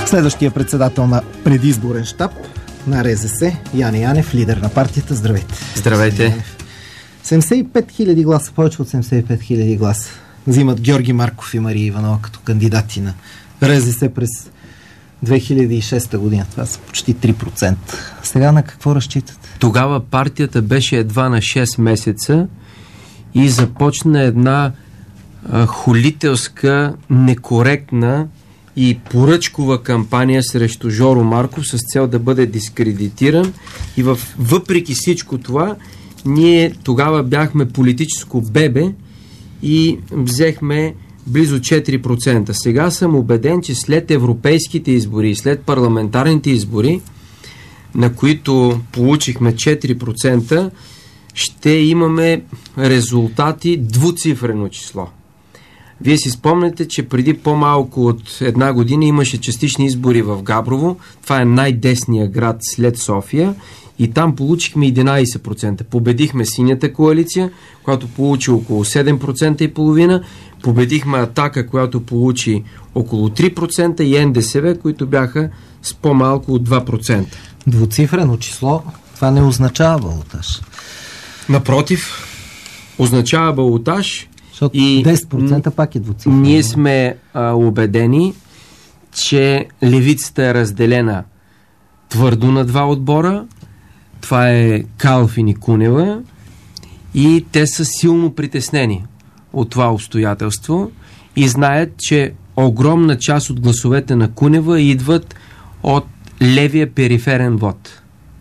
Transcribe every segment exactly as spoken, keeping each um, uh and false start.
Следващия председател на предизборен щаб на Р З С, Яне Янев, лидер на партията. Здравейте. Здравейте. седемдесет и пет хиляди гласа, повече от седемдесет и пет хиляди гласа взимат Георги Марков и Мария Иванова като кандидати на Р З С през две хиляди и шеста година. Това са почти три процента. Сега на какво разчитате? Тогава партията беше едва на шест месеца и започна една а, холителска, некоректна и поръчкова кампания срещу Жоро Марков с цел да бъде дискредитиран. И в, въпреки всичко това, ние тогава бяхме политическо бебе и взехме близо четири процента. Сега съм убеден, че след европейските избори и след парламентарните избори, на които получихме четири процента, ще имаме резултати двуцифрено число. Вие си спомняте, че преди по-малко от една година имаше частични избори в Габрово. Това е най-десният град след София. И там получихме единайсет процента. Победихме Синята коалиция, която получи около седем процента и половина. Победихме Атака, която получи около три процента, и Н Д С В, които бяха с по-малко от два процента. Двуцифрено число, това не означава балотаж. Напротив, означава балотаж. Защото и десет процента пак е двуцифрено. Ние сме а, убедени, че левицата е разделена твърдо на два отбора. Това е Калфин и Кунева, и те са силно притеснени от това обстоятелство и знаят, че огромна част от гласовете на Кунева идват от левия периферен вод.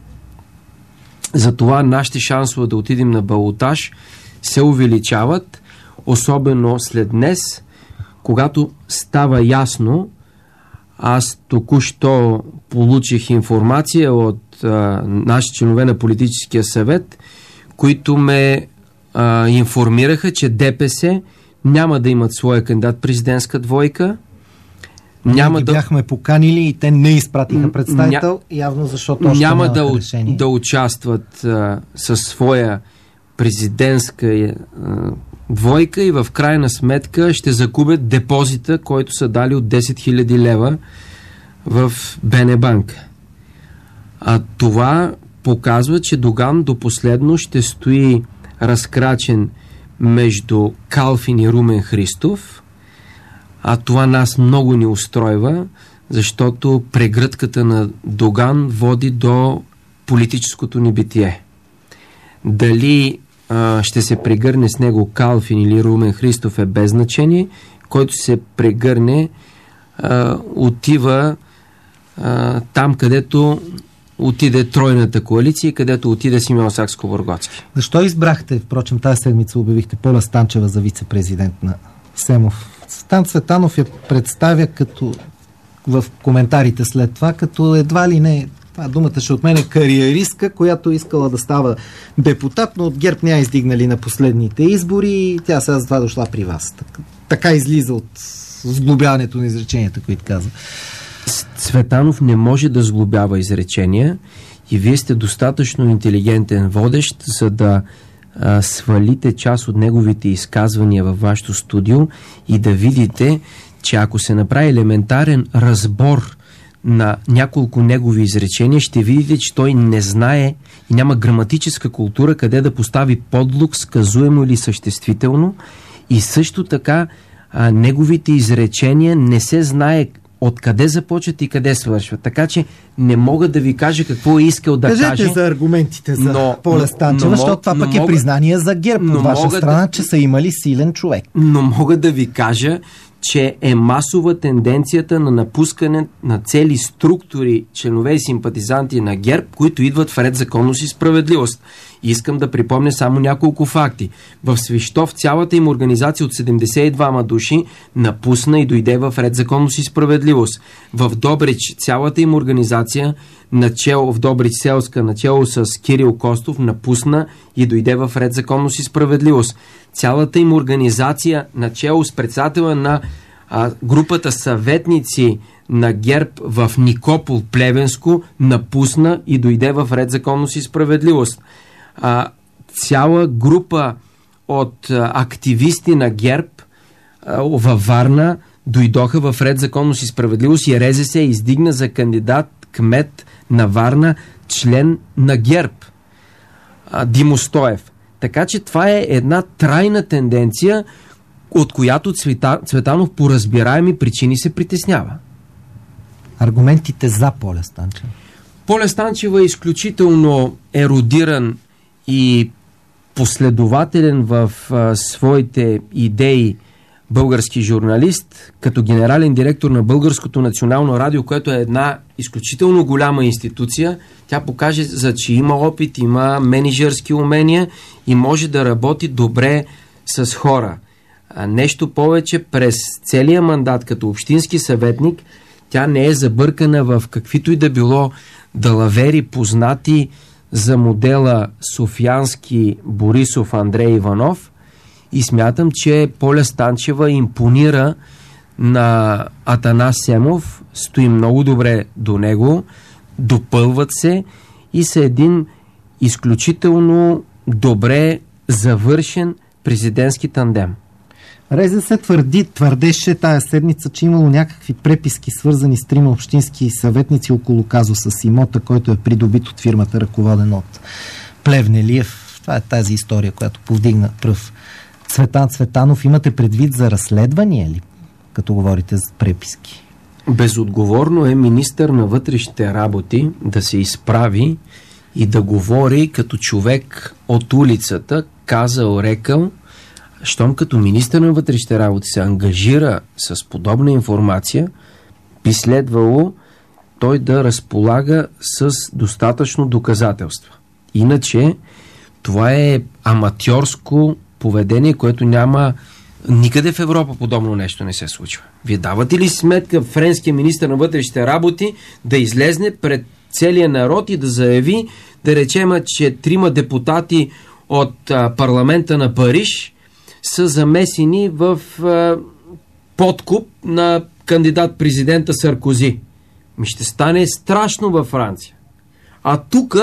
Затова нашите шансове да отидем на балотаж се увеличават, особено след днес, когато става ясно. Аз току-що получих информация от а, наши членове на политическия съвет, които ме а, информираха, че Д П С няма да имат своя кандидат президентска двойка. Няма ги да... бяхме поканили и те не изпратиха представител, ня... явно защото още няма да, решение. да участват а, със своя президентска а, двойка и в крайна сметка ще загубят депозита, който са дали от десет хиляди лева в Б Н Банк. А това показва, че Доган до последно ще стои разкрачен между Калфин и Румен Христов, а това нас много ни устройва, защото прегръдката на Доган води до политическото небитие. Дали а, ще се прегърне с него Калфин или Румен Христов е без значение. Който се прегърне а, отива а, там, където отиде тройната коалиция и където отиде Симеон Сакскобургготски. Защо избрахте, впрочем, тази седмица обявихте Поля Станчева за вице-президент на Семов? Стан Цветанов я представя като в коментарите след това, като едва ли не, това думата ще от мен е кариеристка, която искала да става депутат, но от ГЕРБ няма издигнали на последните избори и тя сега за това дошла при вас. Така, така излиза от сглобяването на изреченията, които казва. Цветанов не може да сглобява изречения и вие сте достатъчно интелигентен водещ, за да а, свалите част от неговите изказвания във вашето студио и да видите, че ако се направи елементарен разбор на няколко негови изречения, ще видите, че той не знае и няма граматическа култура къде да постави подлог, сказуемо или съществително, и също така а, неговите изречения не се знае откъде започват и къде свършват. Така че не мога да ви кажа какво е искал да Кажете каже. Кажете за аргументите за но, Поля Станчева, но, защото това но, пък е мога, признание за ГЕРБ от ваша страна, да, че са имали силен човек. Но мога да ви кажа, че е масова тенденцията на напускане на цели структури, членове и симпатизанти на ГЕРБ, които идват в Ред, законност и справедливост. И искам да припомня само няколко факти. В Свищов цялата им организация от седемдесет и двама души напусна и дойде в Ред, законност и справедливост. В Добрич цялата им организация начало, в Добрич селска, начало с Кирил Костов, напусна и дойде в Ред, законност и справедливост. Цялата им организация начало с председателя на а, групата съветници на ГЕРБ в Никопол, Плевенско, напусна и дойде в Ред, законност и справедливост. А, цяла група от а, активисти на ГЕРБ а, във Варна дойдоха в Ред, законност и справедливост и РЗС издигна за кандидат кмет на Варна член на ГЕРБ, Димо Стоев. Така че това е една трайна тенденция, от която Цвета, Цветанов по разбираеми причини се притеснява. Аргументите за Поля Станчева? Поля Станчева е изключително ерудиран и последователен в а, своите идеи български журналист, като генерален директор на Българското национално радио, което е една изключително голяма институция. Тя покаже, за че има опит, има менеджерски умения и може да работи добре с хора. А нещо повече, през целия мандат като общински съветник, тя не е забъркана в каквито и да било далавери, познати за модела Софиянски, Борисов, Андрей Иванов, и смятам, че Поля Станчева импонира на Атанас Семов, стои много добре до него, допълват се и са един изключително добре завършен президентски тандем. РЗС твърди, твърдеше тая седмица, че имало някакви преписки, свързани с трима общински съветници около казуса с имота, който е придобит от фирмата, ръководен от Плевнелиев. Това е тази история, която повдигна пръв Цветан Цветанов. Имате предвид за разследване ли, като говорите за преписки? Безотговорно е министър на вътрешните работи да се изправи и да говори като човек от улицата, казал, рекал. Щом като министър на вътрешните работи се ангажира с подобна информация, би следвало той да разполага с достатъчно доказателства. Иначе това е аматьорско поведение, което няма никъде в Европа, подобно нещо не се случва. Вие давате ли сметка френския министър на вътрешните работи да излезне пред целия народ и да заяви, да речем, че трима депутати от а, парламента на Париж са замесени в а, подкуп на кандидат-президента Саркози? Ми ще стане страшно във Франция. А тук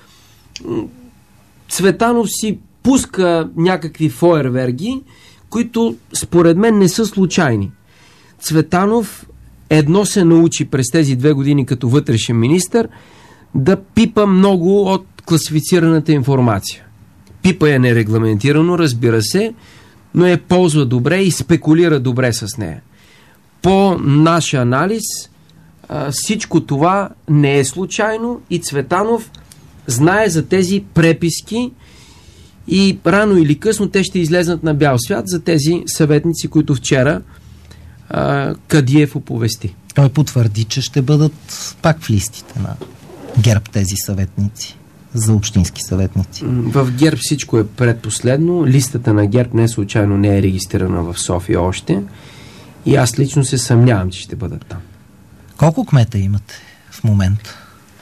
Цветанов си пуска някакви фойерверги, които според мен не са случайни. Цветанов едно се научи през тези две години като вътрешен министър да пипа много от класифицираната информация. Пипа я нерегламентирано, разбира се, но я ползва добре и спекулира добре с нея. По наш анализ всичко това не е случайно и Цветанов знае за тези преписки и рано или късно те ще излезнат на бял свят за тези съветници, които вчера а, Кадиев оповести. Той потвърди, че ще бъдат пак в листите на ГЕРБ тези съветници, за общински съветници. В ГЕРБ всичко е предпоследно. Листата на ГЕРБ не случайно не е регистрирана в София още и аз лично се съмнявам, че ще бъдат там. Колко кмета имате в момента?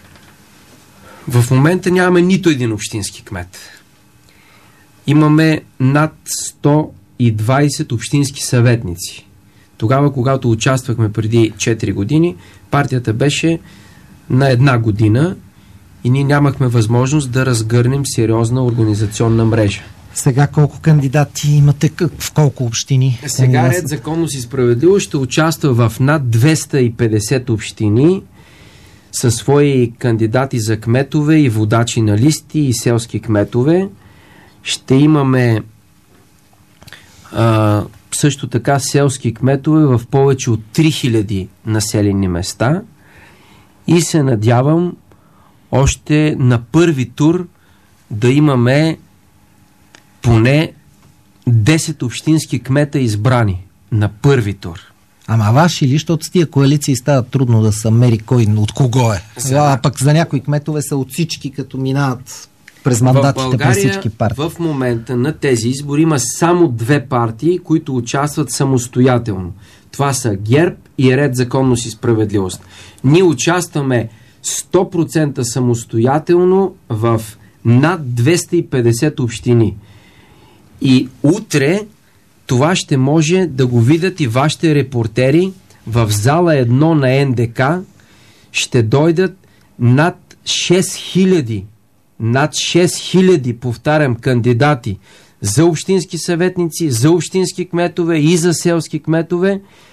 В момента нямаме нито един общински кмет. Имаме над сто и двайсет общински съветници. Тогава, когато участвахме преди четири години, партията беше на една година и ние нямахме възможност да разгърнем сериозна организационна мрежа. Сега колко кандидати имате, в колко общини? Сега Ред, законност и справедливост ще участва в над двеста и петдесет общини със свои кандидати за кметове и водачи на листи и селски кметове. Ще имаме а, също така селски кметове в повече от три хиляди населени места и се надявам още на първи тур да имаме поне десет общински кмета избрани на първи тур. Ама ваши ли, защото с тия коалиции става трудно да се мери кой от кого е. За... А пък за някои кметове са от всички, като минават през мандатите през всички партии. В момента на тези избори има само две партии, които участват самостоятелно. Това са ГЕРБ и Ред, законност и справедливост. Ние участваме сто процента самостоятелно в над двеста и петдесет общини. И утре това ще може да го видят и вашите репортери в зала едно на Ен Де Ка. Ще дойдат над шест хиляди, над шест хиляди, повтарям, кандидати за общински съветници, за общински кметове и за селски кметове,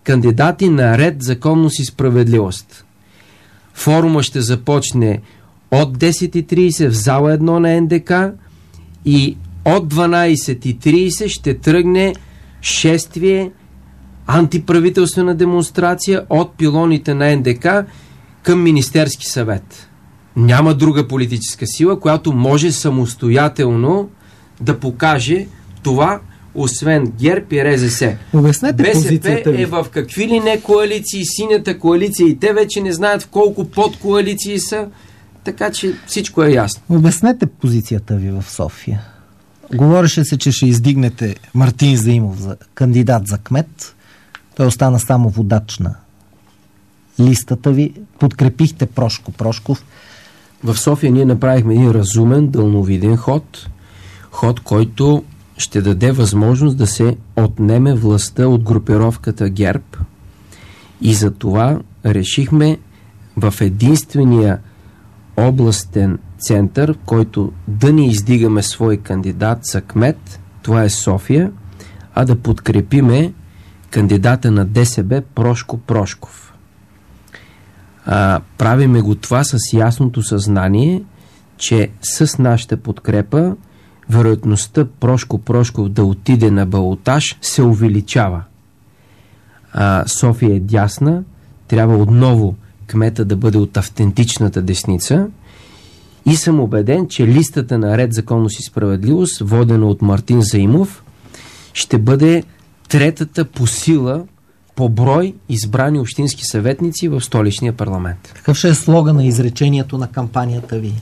кандидати на Ред, законност и справедливост. Форума ще започне от десет и трийсет в зала едно на Ен Де Ка и от дванайсет и трийсет ще тръгне шествие, антиправителствена демонстрация от пилоните на Ен Де Ка към Министерски съвет. Няма друга политическа сила, която може самостоятелно да покаже това, освен ГЕРБ и Ер Ес Ес. Обяснете Бе Се Пе позицията ви. е в какви ли не коалиции, синята коалиция, и те вече не знаят в колко подкоалиции са, така че всичко е ясно. Обяснете позицията ви в София. Говореше се, че ще издигнете Мартин Заимов за кандидат за кмет. Той остана само водач на листата ви. Подкрепихте Прошко Прошков. В София ние направихме един разумен, дълновиден ход. Ход, който ще даде възможност да се отнеме властта от групировката ГЕРБ. И за това решихме в единствения областен център, в който да не издигаме свой кандидат за кмет, това е София, а да подкрепиме кандидата на Де Ес Бе Прошко Прошков. А, правиме го това с ясното съзнание, че с нашата подкрепа вероятността Прошко Прошков да отиде на балотаж се увеличава. А, София е дясна, трябва отново кмета да бъде от автентичната десница и съм убеден, че листата на Ред, законност и справедливост, водена от Мартин Заимов, ще бъде третата по сила, по брой избрани общински съветници в столичния парламент. Какъв ще е слоган на изречението на кампанията ви?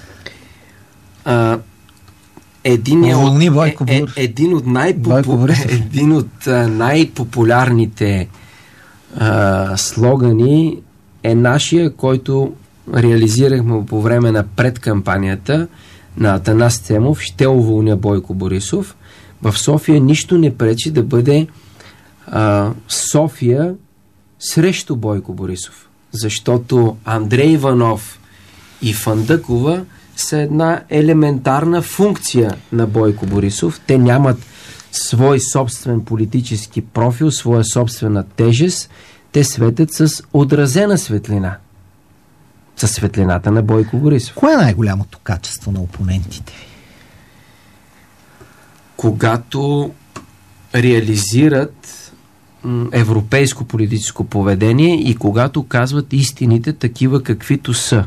А, един, е от, е, е, един от, най-попу... един от а, най-популярните а, слогани е нашия, който реализирахме по време на предкампанията на Атанас Цемов: ще уволня Бойко Борисов. В София нищо не пречи да бъде а, София срещу Бойко Борисов. Защото Андрей Иванов и Фандъкова са една елементарна функция на Бойко Борисов. Те нямат свой собствен политически профил, своя собствена тежест. Те светят с отразена светлина. Със светлината на Бойко Борисов. Кое е най-голямото качество на опонентите ви? Когато реализират м, европейско политическо поведение и когато казват истините такива каквито са.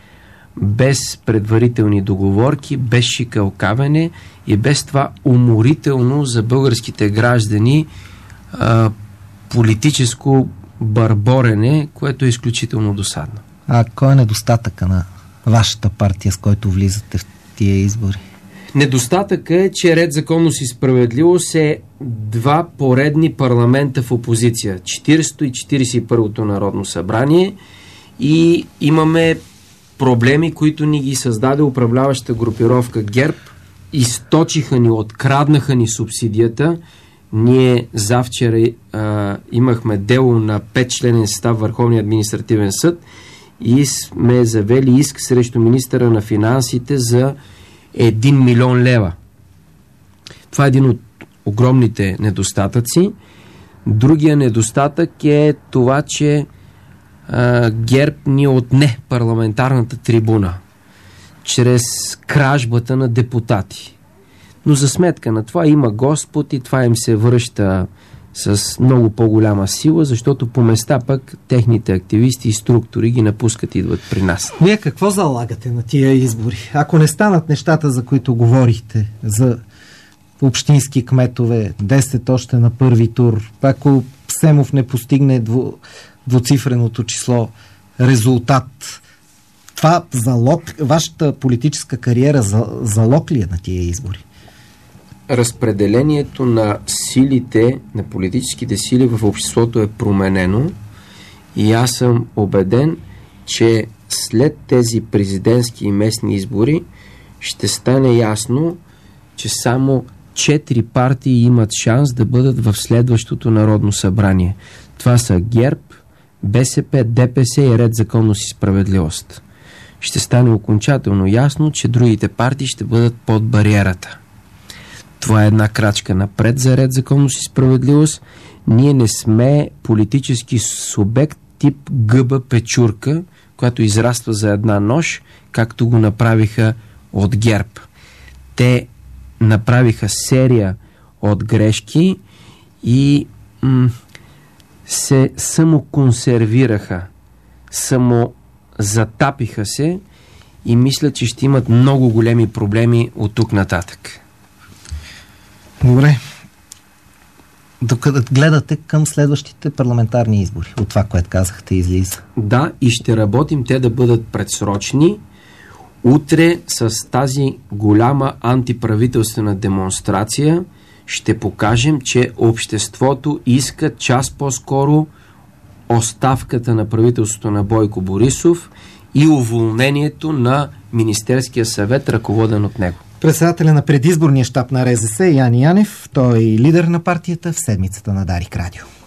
Без предварителни договорки, без шикалкавене и без това уморително за българските граждани а, политическо бърборене, което е изключително досадно. А кой е недостатъка на вашата партия, с който влизате в тия избори? Недостатъкът е, че Ред, законност и справедливост е два поредни парламента в опозиция. четиридесето и четиридесет и първото Народно събрание и имаме проблеми, които ни ги създаде управляваща групировка ГЕРБ. Източиха ни, откраднаха ни субсидията. Ние завчера а, имахме дело на петчленен състав Върховния административен съд и сме завели иск срещу министъра на финансите за един милион лева. Това е един от огромните недостатъци. Другия недостатък е това, че а, ГЕРБ ни отне парламентарната трибуна чрез кражбата на депутати. Но за сметка на това има Господ и това им се връща с много по-голяма сила, защото по места пък техните активисти и структури ги напускат и идват при нас. Вие какво залагате на тия избори? Ако не станат нещата, за които говорихте, за общински кметове, десет още на първи тур, ако Семов не постигне дво, двуцифреното число, резултат, това залог, вашата политическа кариера залог ли е на тия избори? Разпределението на силите, на политическите сили в обществото е променено и аз съм убеден, че след тези президентски и местни избори ще стане ясно, че само четири партии имат шанс да бъдат в следващото Народно събрание. Това са ГЕРБ, Бе Се Пе, Де Пе Се и Ред, законност и справедливост. Ще стане окончателно ясно, че другите партии ще бъдат под бариерата. Това е една крачка напред за Ред, законност и справедливост. Ние не сме политически субект тип гъба печурка, която израства за една нощ, както го направиха от ГЕРБ. Те направиха серия от грешки и м- се самоконсервираха, самозатапиха се и мисля, че ще имат много големи проблеми от тук нататък. Добре. Докъде гледате към следващите парламентарни избори? От това, което казахте, излиза. Да, и ще работим те да бъдат предсрочни. Утре с тази голяма антиправителствена демонстрация ще покажем, че обществото иска час по-скоро оставката на правителството на Бойко Борисов и уволнението на Министерския съвет, ръководен от него. Председателя на предизборния щаб на РЗС Яни Янев, той е и лидер на партията в седмицата на Дарик Радио.